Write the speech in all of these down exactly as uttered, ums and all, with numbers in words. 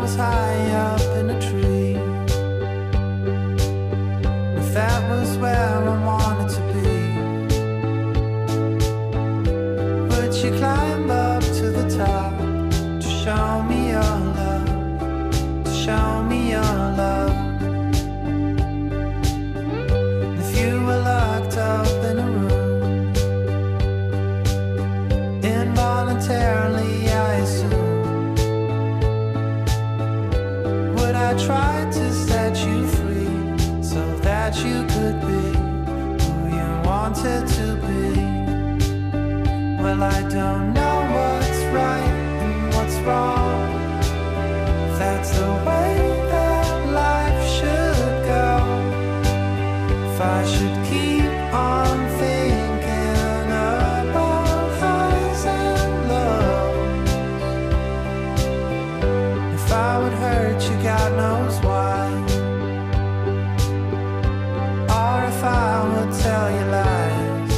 was high up in a tree. If that was where I wanted to be, would you climb up to the top to show me your love, to show me your love? If you were locked up in a room, involuntarily I assume, would I try to set you free so that you could be who you wanted to be? Well, I don't know what's right and what's wrong. That's the way that life should go. If I should keep on thinking about highs and lows, if I would hurt you, God knows why, or if I would tell you lies,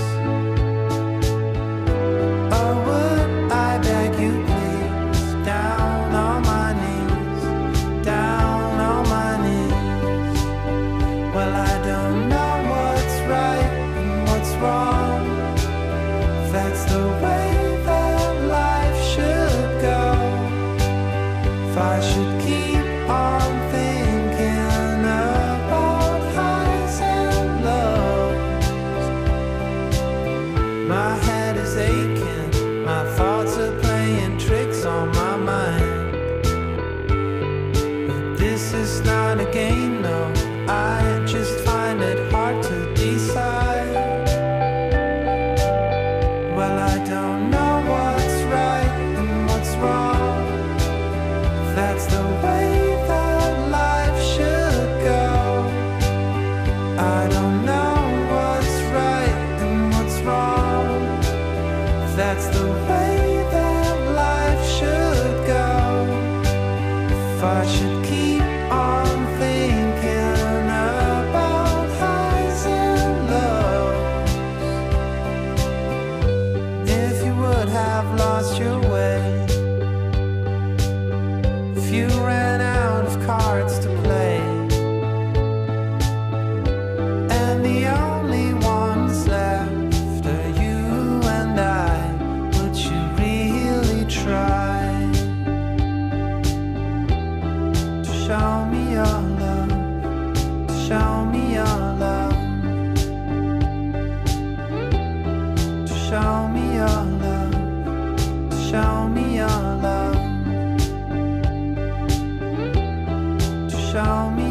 or would I beg you please, down on my knees, down on my knees? Well, I don't know what's right and what's wrong. That's the way that life should go. If I should keep on thinking about highs and lows, my head is aching, my thoughts are playing tricks on my mind. But this is not a game, no, I just find it hard to decide. Well, I don't know what's right and what's wrong. That's the way that life should go. I don't know what's right and what's wrong. That's the way that life should go. If I should keep on thinking about highs and lows, if you would have lost your way, if you ran out of cards to play, and the only ones left are you and I, would you really try to show me your love, to show me your love, to show me your love, to show me your love, to show me